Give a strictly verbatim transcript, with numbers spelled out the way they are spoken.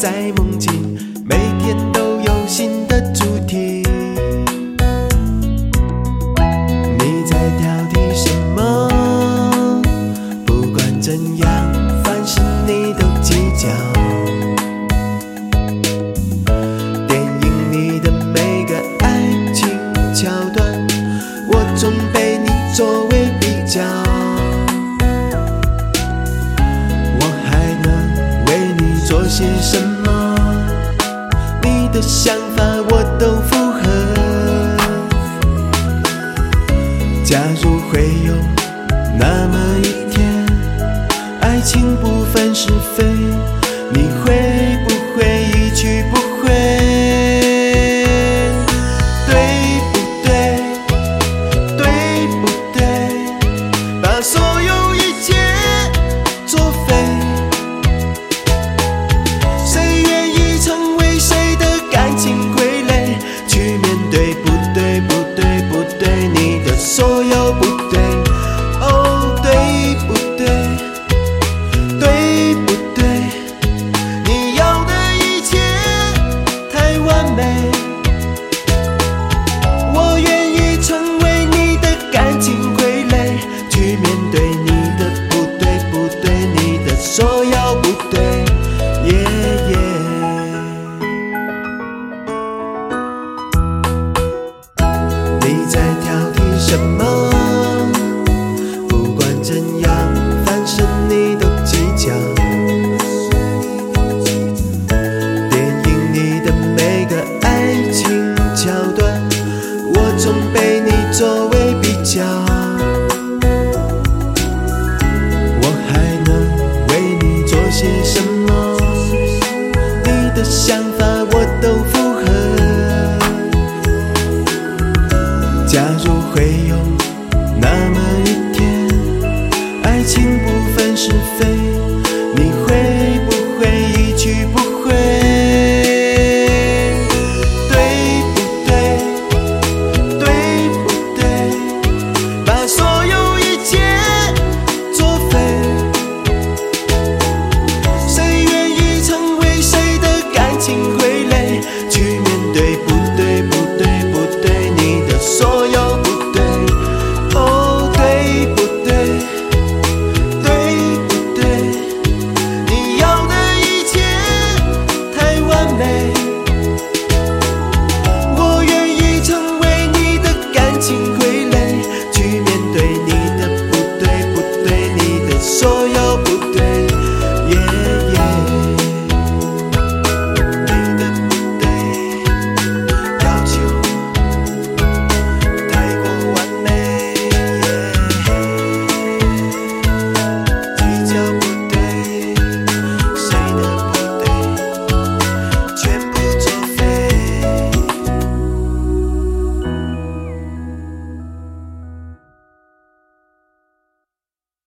在梦境，每天都有新的主题。你在挑剔什么？不管怎样，凡事你都计较。电影里的每个爱情桥段，我总被你作为比较。做些什么？你的想法我都符合。假如会有那么一天，爱情不分是非，你会不会一去不回？对不对？对不对？把所有一切作废。感情傀儡，去面对不对不对不对，你的所有不对，哦对不对，对不对？你要的一切太完美，我愿意成为你的感情傀儡，去面对你的不对不对，你的所有不对，耶耶。你在挑剔什么？不管怎样，凡事你都计较。电影里的每个爱情桥段，我总被你作为比较。我还能为你做些什么？你的想法我都符合。假如会有那么一天，爱情不分是非。